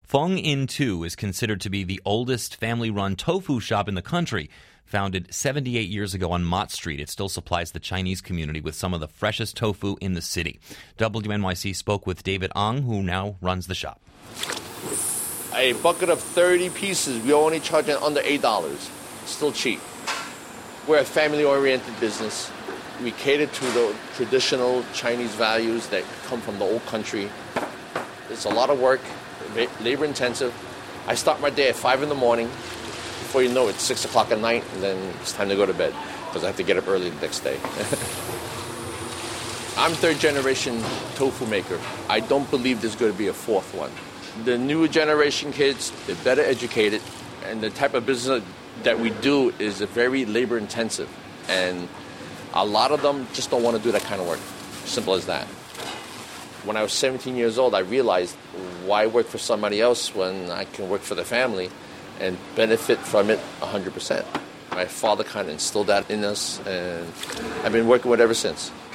Feng In Tu is considered to be the oldest family-run tofu shop in the country. Founded 78 years ago on Mott Street, it still supplies the Chinese community with some of the freshest tofu in the city. WNYC spoke with David Ang, who now runs the shop. A bucket of 30 pieces, we only charge under $8. Still cheap. We're a family-oriented business. We cater to the traditional Chinese values that come from the old country. It's a lot of work, labor-intensive. I start my day at 5 in the morning. Before you know it, it's 6 o'clock at night, and then it's time to go to bed because I have to get up early the next day. I'm third-generation tofu maker. I don't believe there's going to be a fourth one. The newer generation kids, they're better educated, and the type of business that we do is very labor-intensive, and a lot of them just don't want to do that kind of work. Simple as that. When I was 17 years old, I realized why work for somebody else when I can work for the family and benefit from it 100%. My father kind of instilled that in us, and I've been working with it ever since.